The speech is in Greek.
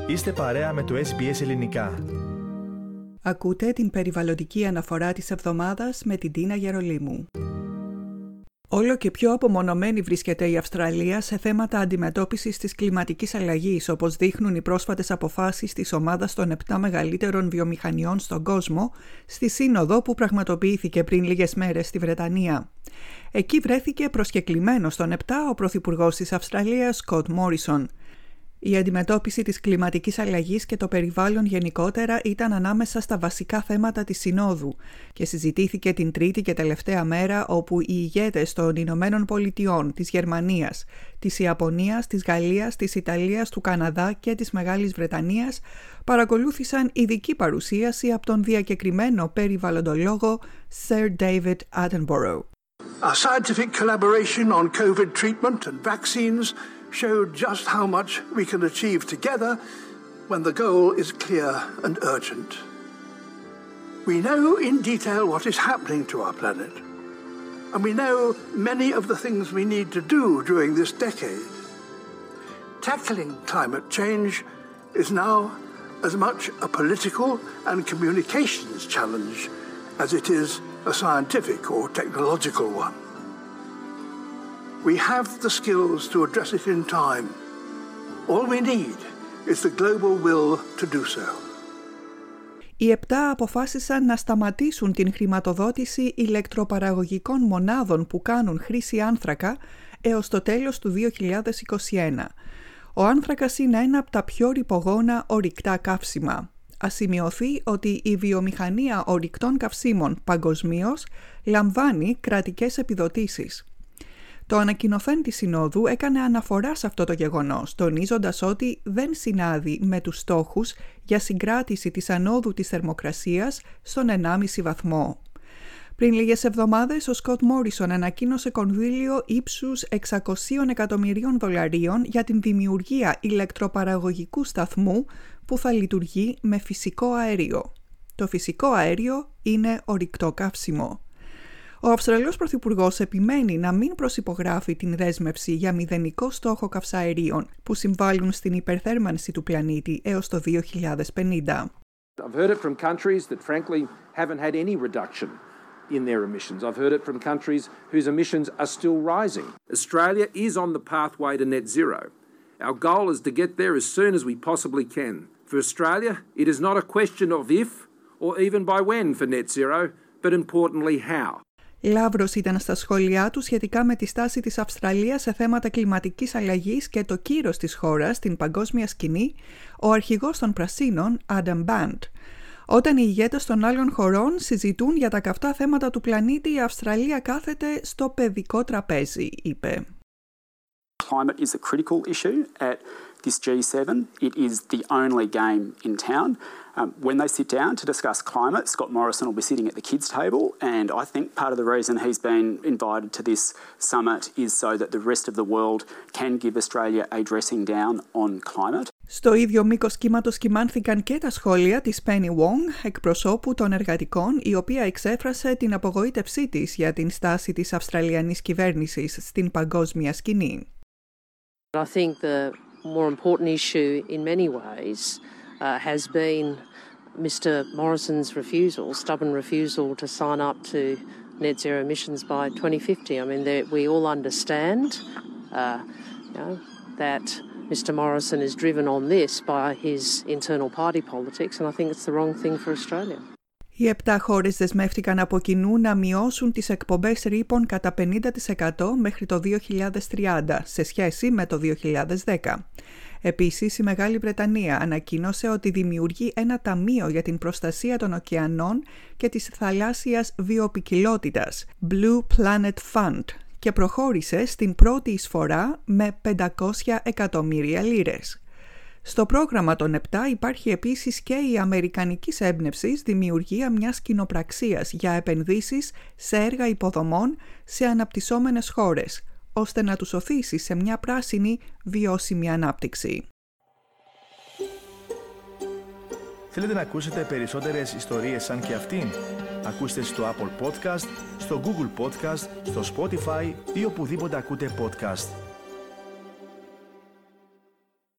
Είστε παρέα με το SBS Ελληνικά. Ακούτε την περιβαλλοντική αναφορά της εβδομάδας με την Τίνα Γερολίμου. Όλο και πιο απομονωμένη βρίσκεται η Αυστραλία σε θέματα αντιμετώπισης της κλιματικής αλλαγής, όπως δείχνουν οι πρόσφατες αποφάσεις της ομάδας των 7 μεγαλύτερων βιομηχανιών στον κόσμο, στη σύνοδο που πραγματοποιήθηκε πριν λίγες μέρες στη Βρετανία. Εκεί βρέθηκε προσκεκλημένος των 7 ο Πρωθυπουργός της Αυστραλίας, Σκοτ Μόρισον. Η αντιμετώπιση της κλιματικής αλλαγής και το περιβάλλον γενικότερα ήταν ανάμεσα στα βασικά θέματα της Συνόδου και συζητήθηκε την τρίτη και τελευταία μέρα, όπου οι ηγέτες των Ηνωμένων Πολιτειών, της Γερμανίας, της Ιαπωνίας, της Γαλλίας, της Ιταλίας, του Καναδά και της Μεγάλης Βρετανίας παρακολούθησαν ειδική παρουσίαση από τον διακεκριμένο περιβαλλοντολόγο Sir David Attenborough. Our scientific collaboration on COVID treatment and vaccines showed just how much we can achieve together when the goal is clear and urgent. We know in detail what is happening to our planet, and we know many of the things we need to do during this decade. Tackling climate change is now as much a political and communications challenge as it is a scientific or technological one. We have the skills to address it in time. All we need is the global will to do so. Οι 7 αποφάσισαν να σταματήσουν την χρηματοδότηση ηλεκτροπαραγωγικών μονάδων που κάνουν χρήση άνθρακα έως το τέλος του 2021. Ο άνθρακας είναι ένα από τα πιο ρυπογόνα ορυκτά καύσιμα. Ας σημειωθεί ότι η βιομηχανία ορυκτών καυσίμων παγκοσμίως λαμβάνει κρατικές επιδοτήσεις. Το ανακοινωθέν της Συνόδου έκανε αναφορά σε αυτό το γεγονός, τονίζοντας ότι δεν συνάδει με τους στόχους για συγκράτηση της ανόδου της θερμοκρασίας στον 1,5 βαθμό. Πριν λίγες εβδομάδες, ο Σκοτ Μόρισον ανακοίνωσε κονδύλιο ύψους $600 εκατομμυρίων για την δημιουργία ηλεκτροπαραγωγικού σταθμού που θα λειτουργεί με φυσικό αέριο. Το φυσικό αέριο είναι ορυκτό καύσιμο. Ο Αυστραλός Πρωθυπουργός επιμένει να μην προσυπογράφει την δέσμευση για μηδενικό στόχο καυσαερίων που συμβάλλουν στην υπερθέρμανση του πλανήτη έως το 2050. I've heard it from countries that frankly haven't had any reduction in their emissions. I've heard it from countries whose emissions are still rising. Australia is on the pathway to net zero. Our goal is to get there as soon as we possibly can. For Australia, it is not a question of if or even by when for net zero, but importantly how. Λαύρος ήταν στα σχόλιά του σχετικά με τη στάση της Αυστραλίας σε θέματα κλιματικής αλλαγής και το κύρος της χώρας στην παγκόσμια σκηνή, ο αρχηγός των Πρασίνων, Adam Band. Όταν οι ηγέτες των άλλων χωρών συζητούν για τα καυτά θέματα του πλανήτη, η Αυστραλία κάθεται στο παιδικό τραπέζι, είπε. Climate is a critical issue at this G7. It is the only game in town. When they sit down to discuss climate, Scott Morrison will be sitting at the kids' table, and I think part of the reason he's been invited to this summit is so that the rest of the world can give Australia a dressing down on climate. Στο ίδιο μήκος κύματος κυμάνθηκαν και τα σχόλια της Penny Wong, εκπροσώπου των εργατικών, η οποία εξέφρασε την απογοήτευσή της για την στάση της Αυστραλιανής κυβέρνησης στην παγκόσμια σκηνή. I think the more important issue in many ways has been Mr. Morrison's stubborn refusal to sign up to net zero emissions by 2050. I mean, we all understand that Mr. Morrison is driven on this by his internal party politics, and I think it's the wrong thing for Australia. Οι 7 χώρες δεσμεύτηκαν από κοινού να μειώσουν τις εκπομπές ρήπων κατά 50% μέχρι το 2030 σε σχέση με το 2010. Επίσης, η Μεγάλη Βρετανία ανακοίνωσε ότι δημιουργεί ένα ταμείο για την προστασία των ωκεανών και της θαλάσσιας βιοποικιλότητας, Blue Planet Fund, και προχώρησε στην πρώτη εισφορά με 500 εκατομμύρια λίρες. Στο πρόγραμμα των 7 υπάρχει επίσης και η αμερικανικής έμπνευσης δημιουργία μιας κοινοπραξίας για επενδύσεις σε έργα υποδομών σε αναπτυσσόμενες χώρες, ώστε να τους οθήσει σε μια πράσινη βιώσιμη ανάπτυξη. Θέλετε να ακούσετε περισσότερες ιστορίες σαν και αυτήν? Ακούστε στο Apple Podcast, στο Google Podcast, στο Spotify ή οπουδήποτε ακούτε podcast.